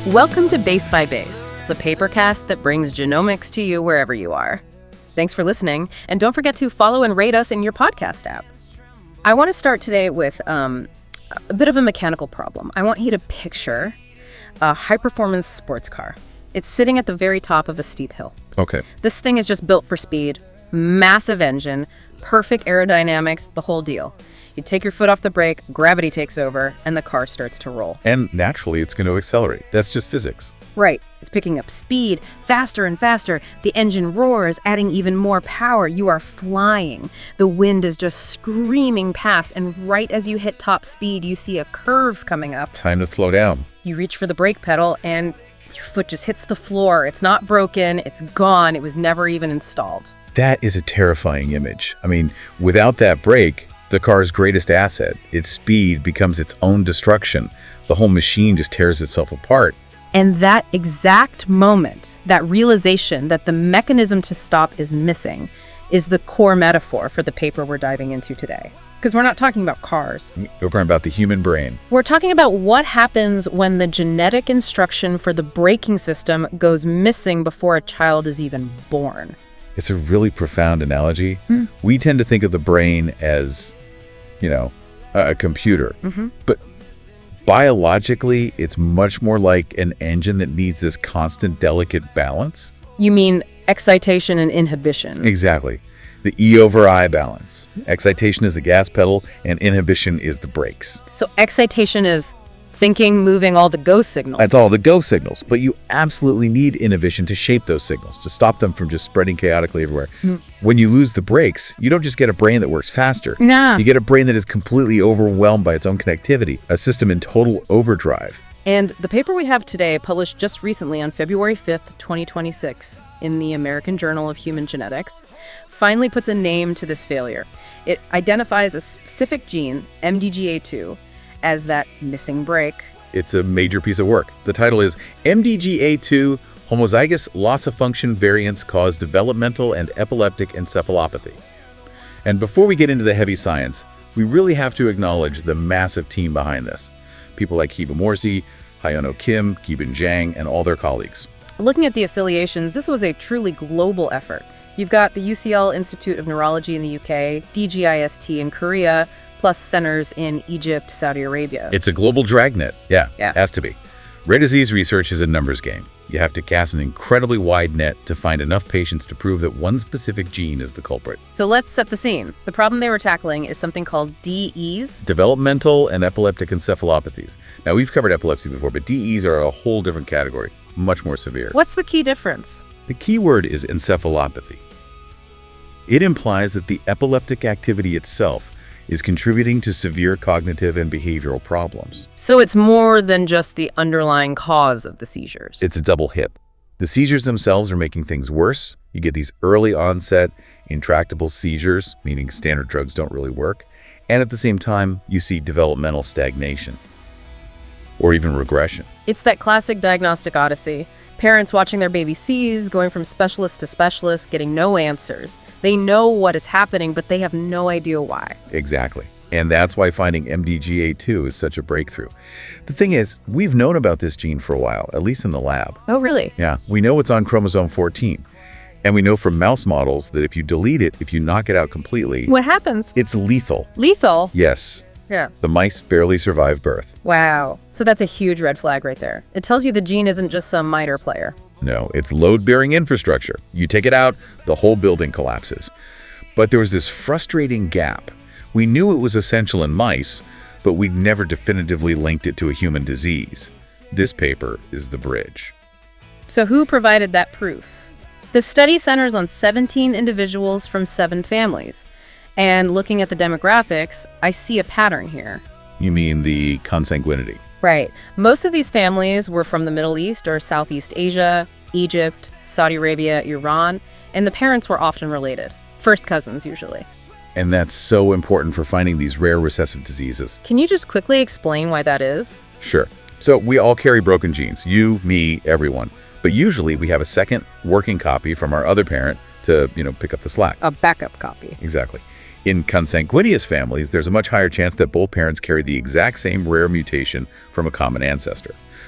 Welcome to Base by Base, the papercast that brings genomics to you wherever you are. Thanks for listening, and don't forget to follow and rate us in your podcast app. I want to start today with a bit of a mechanical problem. I want you to picture a high-performance sports car. It's sitting at the very top of a steep hill. Okay. This thing is just built for speed, massive engine, perfect aerodynamics, the whole deal. You take your foot off the brake, gravity takes over, and the car starts to roll. And naturally, it's going to accelerate. That's just physics. Right. It's picking up speed, faster and faster. The engine roars, adding even more power. You are flying. The wind is just screaming past, and right as you hit top speed, you see a curve coming up. Time to slow down. You reach for the brake pedal, and your foot just hits the floor. It's not broken. It's gone. It was never even installed. That is a terrifying image. I mean, without that brake, the car's greatest asset, its speed, becomes its own destruction. The whole machine just tears itself apart. And that exact moment, that realization that the mechanism to stop is missing, is the core metaphor for the paper we're diving into today. Because we're not talking about cars. We're talking about the human brain. We're talking about what happens when the genetic instruction for the braking system goes missing before a child is even born. It's a really profound analogy. We tend to think of the brain as, a computer. But biologically, it's much more like an engine that needs this constant, delicate balance. You mean excitation and inhibition? Exactly. The E over I balance. Excitation is the gas pedal, and inhibition is the brakes. So excitation is thinking, moving, all the go signals. That's all the go signals, but you absolutely need inhibition to shape those signals, to stop them from just spreading chaotically everywhere. When you lose the brakes, you don't just get a brain that works faster. No. You get a brain that is completely overwhelmed by its own connectivity, a system in total overdrive. And the paper we have today, published just recently on February 5th, 2026, in the American Journal of Human Genetics, finally puts a name to this failure. It identifies a specific gene, MDGA2, as that missing brake. It's a major piece of work. The title is MDGA2 Homozygous Loss-of-Function Variants Cause Developmental and Epileptic Encephalopathy. And before we get into the heavy science, we really have to acknowledge the massive team behind this. People like Kiba Morsi, Hyono Kim, Gibin Zhang, and all their colleagues. Looking at the affiliations, this was a truly global effort. You've got the UCL Institute of Neurology in the UK, DGIST in Korea, plus centers in Egypt, Saudi Arabia. It's a global dragnet. Yeah, Yeah. Has to be. Rare disease research is a numbers game. You have to cast an incredibly wide net to find enough patients to prove that one specific gene is the culprit. So let's set the scene. The problem they were tackling is something called DEs. Developmental and epileptic encephalopathies. Now, we've covered epilepsy before, but DEs are a whole different category, much more severe. What's the key difference? The key word is encephalopathy. It implies that the epileptic activity itself is contributing to severe cognitive and behavioral problems. So it's more than just the underlying cause of the seizures. It's a double hit. The seizures themselves are making things worse. You get these early onset, intractable seizures, meaning standard drugs don't really work. And at the same time, you see developmental stagnation or even regression. It's that classic diagnostic odyssey. Parents watching their baby seize, going from specialist to specialist, getting no answers. They know what is happening, but they have no idea why. Exactly. And that's why finding MDGA2 is such a breakthrough. The thing is, we've known about this gene for a while, at least in the lab. Oh, really? Yeah, we know it's on chromosome 14. And we know from mouse models that if you delete it, if you knock it out completely, What happens? it's lethal. Lethal? Yes, Yeah. the mice barely survive birth. Wow. So that's a huge red flag right there. It tells you the gene isn't just some minor player. No, it's load-bearing infrastructure. You take it out, the whole building collapses. But there was this frustrating gap. We knew it was essential in mice, but we'd never definitively linked it to a human disease. This paper is the bridge. So who provided that proof? The study centers on 17 individuals from 7 families. And looking at the demographics, I see a pattern here. You mean the consanguinity? Right. Most of these families were from the Middle East or Southeast Asia, Egypt, Saudi Arabia, Iran, and the parents were often related. First cousins, usually. And that's so important for finding these rare recessive diseases. Can you just quickly explain why that is? Sure. So we all carry broken genes. You, me, everyone. But usually we have a second working copy from our other parent to, pick up the slack. A backup copy. Exactly. In consanguineous families, there's a much higher chance that both parents carry the exact same rare mutation from a common ancestor.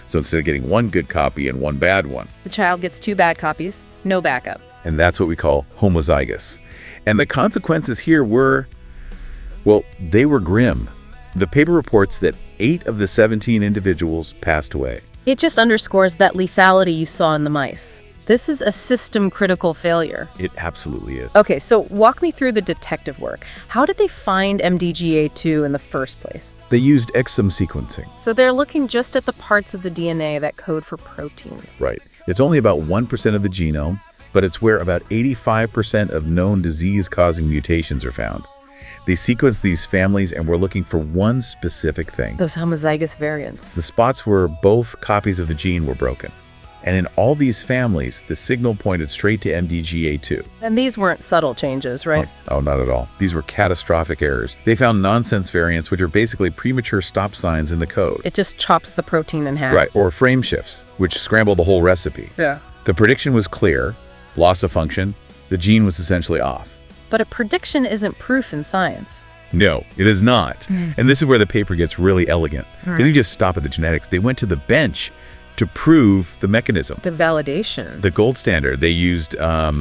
So instead of getting one good copy and one bad one. The child gets 2 bad copies, no backup. And that's what we call homozygous. And the consequences here were, well, they were grim. The paper reports that 8 of the 17 individuals passed away. It just underscores that lethality you saw in the mice. This is a system-critical failure. It absolutely is. Okay, so walk me through the detective work. How did they find MDGA2 in the first place? They used exome sequencing. So they're looking just at the parts of the DNA that code for proteins. Right. It's only about 1% of the genome, but it's where about 85% of known disease-causing mutations are found. They sequenced these families and were looking for one specific thing. Those homozygous variants. The spots where both copies of the gene were broken. And in all these families, the signal pointed straight to MDGA2. And these weren't subtle changes, right? Oh, not at all. These were catastrophic errors. They found nonsense variants, which are basically premature stop signs in the code. It just chops the protein in half. Right, or frame shifts, which scrambled the whole recipe. Yeah. The prediction was clear, loss of function, the gene was essentially off. But a prediction isn't proof in science. No, it is not. And this is where the paper gets really elegant. They didn't just stop at the genetics. They went to the bench to prove the mechanism. The validation. The gold standard. They used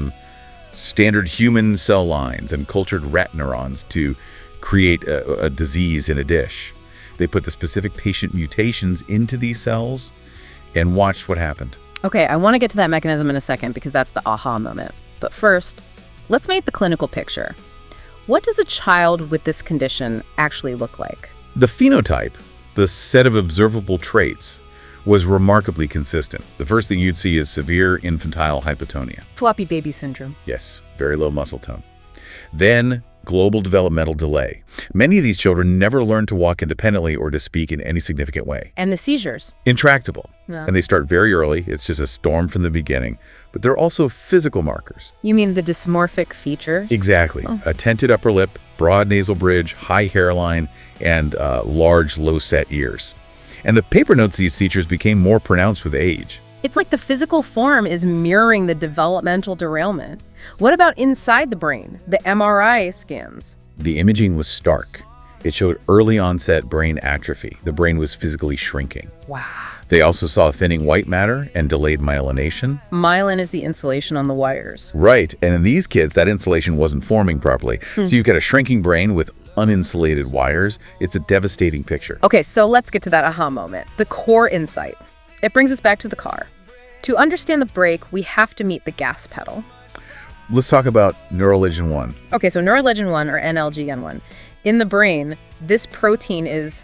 standard human cell lines and cultured rat neurons to create a disease in a dish. They put the specific patient mutations into these cells and watched what happened. Okay, I want to get to that mechanism in a second because that's the aha moment. But first, let's make the clinical picture. What does a child with this condition actually look like? The phenotype, the set of observable traits, was remarkably consistent. The first thing you'd see is severe infantile hypotonia. Floppy baby syndrome. Yes, very low muscle tone. Then global developmental delay. Many of these children never learn to walk independently or to speak in any significant way. And the seizures. Intractable. Yeah. And they start very early. It's just a storm from the beginning. But there are also physical markers. You mean the dysmorphic features? Exactly. A tented upper lip, broad nasal bridge, high hairline, and large low-set ears. And the paper notes these features became more pronounced with age. It's like the physical form is mirroring the developmental derailment. What about inside the brain, the MRI scans? The imaging was stark. It showed early onset brain atrophy. The brain was physically shrinking. Wow. They also saw thinning white matter and delayed myelination. Myelin is the insulation on the wires. Right, and in these kids, that insulation wasn't forming properly. So you've got a shrinking brain with uninsulated wires. It's a devastating picture. Okay, so let's get to that aha moment, the core insight. It brings us back to the car. To understand the brake, we have to meet the gas pedal. Let's talk about Neurolegin 1. Okay, so Neurolegin 1 or NLGN1. In the brain, this protein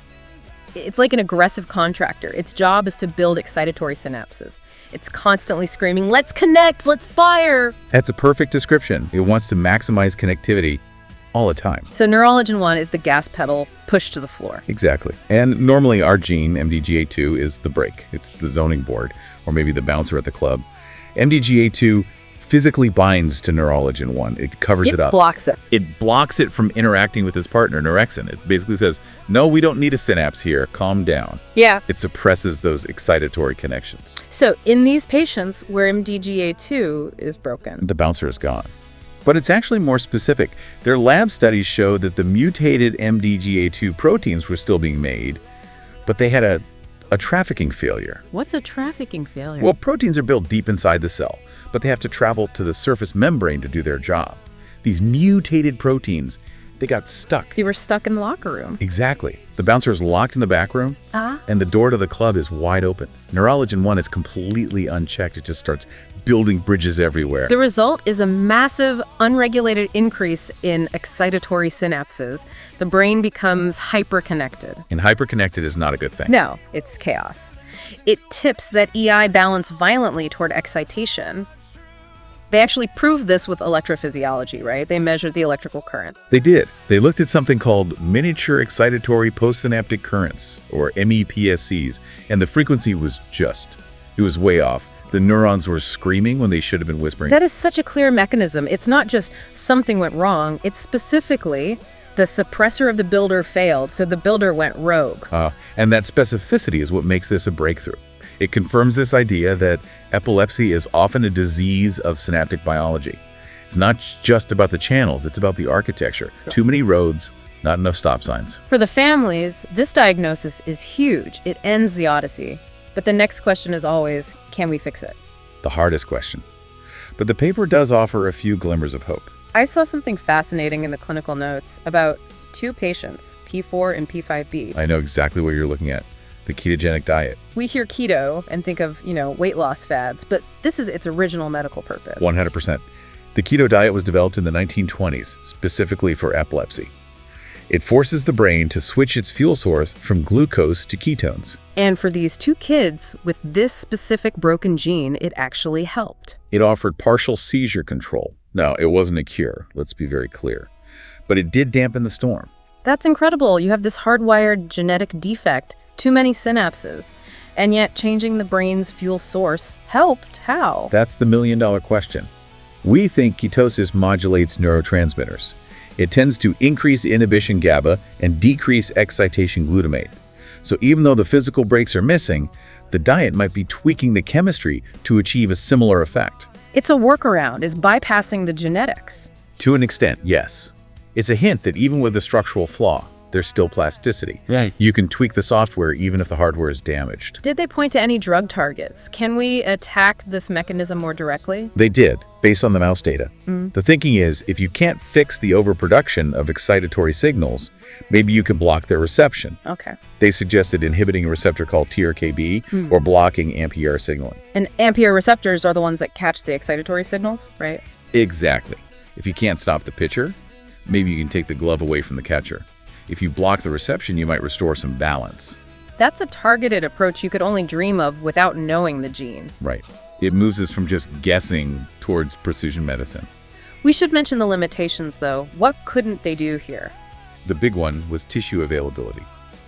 it's like an aggressive contractor. Its job is to build excitatory synapses. It's constantly screaming, let's connect, let's fire. That's a perfect description. It wants to maximize connectivity all the time. So Neurolegin 1 is the gas pedal pushed to the floor. Exactly. And normally our gene, MDGA2, is the brake. It's the zoning board, or maybe the bouncer at the club. MDGA2 physically binds to Neurolegin 1. It covers it up. It blocks it. It blocks it from interacting with its partner, Norexin. It basically says, no, we don't need a synapse here. Calm down. Yeah. It suppresses those excitatory connections. So in these patients where MDGA2 is broken, The bouncer is gone. But it's actually more specific. Their lab studies showed that the mutated MDGA2 proteins were still being made, but they had a trafficking failure. what's a trafficking failure? Well, proteins are built deep inside the cell, but they have to travel to the surface membrane to do their job. These mutated proteins, they got stuck. You were stuck in the locker room. Exactly. The bouncer is locked in the back room, and the door to the club is wide open. Neurolegin 1 is completely unchecked. It just starts building bridges everywhere. The result is a massive, unregulated increase in excitatory synapses. The brain becomes hyperconnected. And hyperconnected is not a good thing. No, it's chaos. It tips that EI balance violently toward excitation. They actually proved this with electrophysiology, right? They measured the electrical current. They did. They looked at something called miniature excitatory postsynaptic currents, or MEPSCs, and the frequency was it was way off. The neurons were screaming when they should have been whispering. That is such a clear mechanism. It's not just something went wrong. It's specifically the suppressor of the builder failed, so the builder went rogue. And that specificity is what makes this a breakthrough. It confirms this idea that epilepsy is often a disease of synaptic biology. It's not just about the channels, it's about the architecture. Too many roads, not enough stop signs. For the families, this diagnosis is huge. It ends the odyssey. But the next question is always, can we fix it? The hardest question. But the paper does offer a few glimmers of hope. I saw something fascinating in the clinical notes about two patients, P4 and P5B. I know exactly what you're looking at. The ketogenic diet. We hear keto and think of, weight loss fads, but this is its original medical purpose. 100%. The keto diet was developed in the 1920s, specifically for epilepsy. It forces the brain to switch its fuel source from glucose to ketones. And for these two kids with this specific broken gene, it actually helped. It offered partial seizure control. Now, it wasn't a cure, let's be very clear. But it did dampen the storm. That's incredible. You have this hardwired genetic defect, too many synapses, and yet changing the brain's fuel source helped. How? That's the million-dollar question. We think ketosis modulates neurotransmitters. It tends to increase inhibition GABA and decrease excitation glutamate. So even though the physical brakes are missing, the diet might be tweaking the chemistry to achieve a similar effect. It's a workaround. It's bypassing the genetics. To an extent, yes. It's a hint that even with a structural flaw, there's still plasticity. Right. You can tweak the software even if the hardware is damaged. Did they point to any drug targets? Can we attack this mechanism more directly? They did, based on the mouse data. The thinking is, if you can't fix the overproduction of excitatory signals, maybe you can block their reception. Okay. They suggested inhibiting a receptor called TRKB or blocking AMPR signaling. And AMPR receptors are the ones that catch the excitatory signals, right? Exactly. If you can't stop the pitcher, maybe you can take the glove away from the catcher. If you block the reception, you might restore some balance. That's a targeted approach you could only dream of without knowing the gene. Right. It moves us from just guessing towards precision medicine. We should mention the limitations, though. What couldn't they do here? The big one was tissue availability.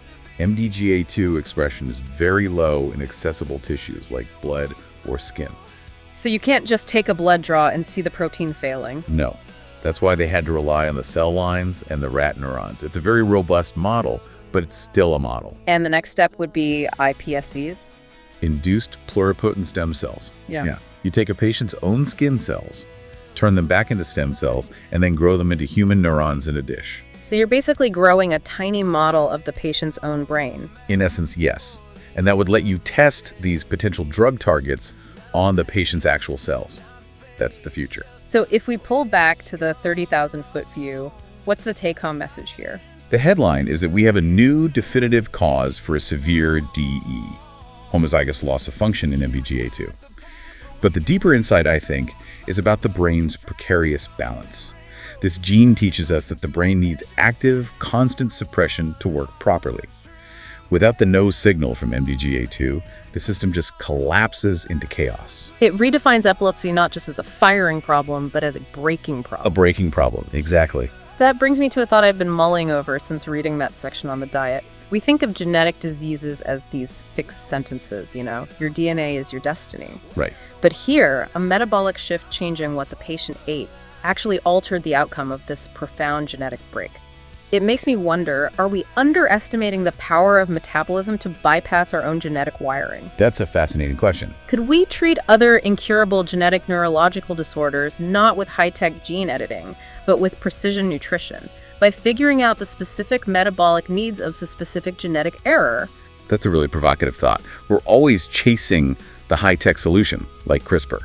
MDGA2 expression is very low in accessible tissues like blood or skin. So you can't just take a blood draw and see the protein failing. No. That's why they had to rely on the cell lines and the rat neurons. It's a very robust model, but it's still a model. And the next step would be iPSCs? Induced pluripotent stem cells. Yeah. You take a patient's own skin cells, turn them back into stem cells, and then grow them into human neurons in a dish. So you're basically growing a tiny model of the patient's own brain. In essence, yes. And that would let you test these potential drug targets on the patient's actual cells. That's the future. So if we pull back to the 30,000-foot view, what's the take-home message here? The headline is that we have a new definitive cause for a severe DE, homozygous loss of function in MDGA2. But the deeper insight, I think, is about the brain's precarious balance. This gene teaches us that the brain needs active, constant suppression to work properly. Without the no signal from MDGA2, the system just collapses into chaos. It redefines epilepsy not just as a firing problem, but as a braking A problem. breaking problem, exactly. That brings me to a thought I've been mulling over since reading that section on the diet. We think of genetic diseases as these fixed sentences, your DNA is your destiny. Right. But here, a metabolic shift changing what the patient ate actually altered the outcome of this profound genetic break. It makes me wonder, are we underestimating the power of metabolism to bypass our own genetic wiring? That's a fascinating question. Could we treat other incurable genetic neurological disorders not with high-tech gene editing, but with precision nutrition, by figuring out the specific metabolic needs of the specific genetic error? That's a really provocative thought. We're always chasing the high-tech solution, like CRISPR.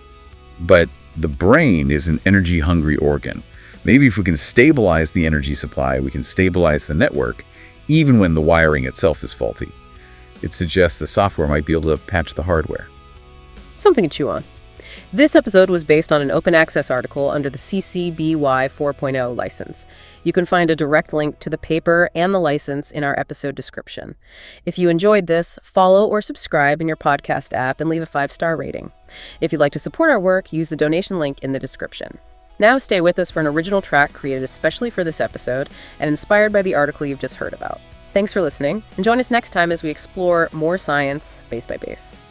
But the brain is an energy-hungry organ. Maybe if we can stabilize the energy supply, we can stabilize the network, even when the wiring itself is faulty. It suggests the software might be able to patch the hardware. Something to chew on. This episode was based on an open access article under the CC BY 4.0 license. You can find a direct link to the paper and the license in our episode description. If you enjoyed this, follow or subscribe in your podcast app and leave a 5-star rating. If you'd like to support our work, use the donation link in the description. Now stay with us for an original track created especially for this episode and inspired by the article you've just heard about. Thanks for listening, and join us next time as we explore more science base by base.